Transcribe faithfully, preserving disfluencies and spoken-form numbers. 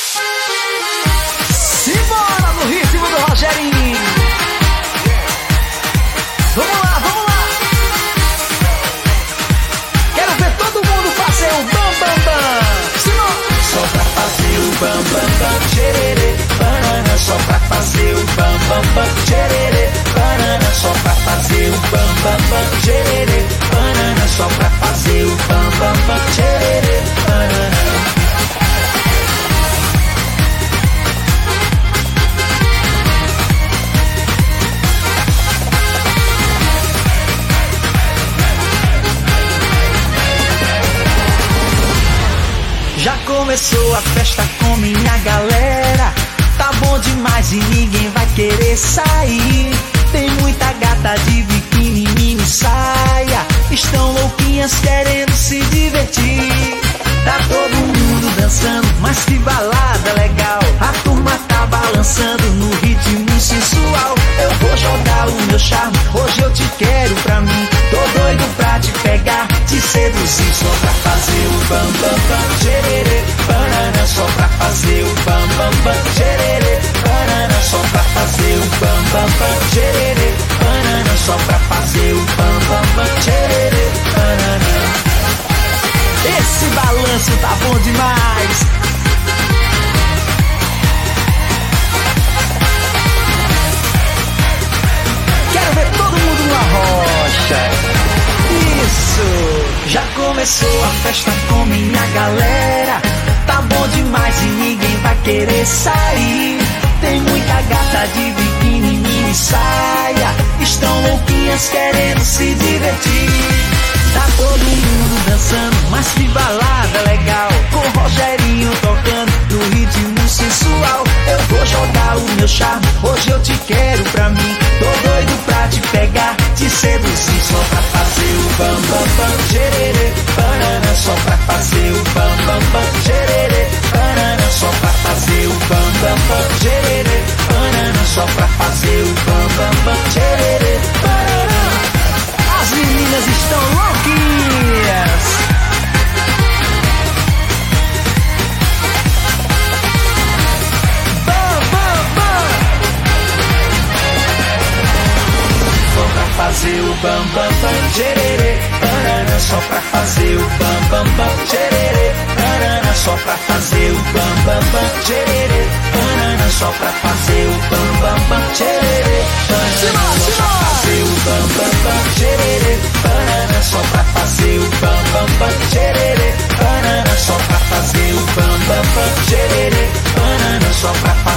Simbora no ritmo do Rogerinho. Vamos lá, vamos lá. Quero ver todo mundo fazer o bam bam bam. Simbora. Só pra fazer o bam bam bam, tchererê, banana. Só pra fazer o bam bam bam, tchererê, banana. Só pra fazer o bam bam bam, tchererê, banana. Só pra fazer o bam bam bam, tchererê, banana. Já começou a festa com minha galera. Tá bom demais e ninguém vai querer sair. Tem muita gata de biquíni, mini saia. Estão louquinhas querendo se divertir. Tá todo mundo dançando, mas que balada legal. A turma tá balançando no ritmo sensual. Eu vou jogar o meu charme, hoje eu te quero pra mim. Tô doido pra te pegar, te seduzir. Só pra fazer o bam bam bam, tchererê, banana. Só pra fazer o bam bam bam, tchererê, banana. Só pra fazer o bam bam bam, tchererê, banana. Só pra fazer o bam bam bam, tchererê, banana. Esse balanço tá bom demais. Quero ver todo mundo na rocha. Isso. Já começou a festa com minha galera. Tá bom demais e ninguém vai querer sair. Tem muita gata de biquíni, mini saia. Estão louquinhas querendo se divertir. Tá todo mundo dançando, mas que balada legal. Com o Rogerinho tocando no ritmo sensual. Eu vou jogar o meu charme, hoje eu te quero pra mim. Tô doido pra te pegar, te seduzir. Só pra fazer o bam bam bam, tchererê, banana. Só pra fazer o bam bam bam, tchererê, banana. Só pra fazer o bam bam bam, tchererê, banana. Só pra fazer o bam bam bam, tchererê, banana. As meninas estão louquinhas. Bam, bam, bam. Só pra fazer o bam bam bam, tchererê, banana. Só pra fazer o bam bam bam, tchererê, banana. Só pra fazer o bam bam bam, tchererê, banana. Só pra fazer o bam bam bam, tchererê, banana. Só pra fazer o bam bam bam, tchererê, banana. Só pra fazer o bam bam bam, tchererê, banana. Só pra fazer o bam bam bam, tchererê, banana. Só pra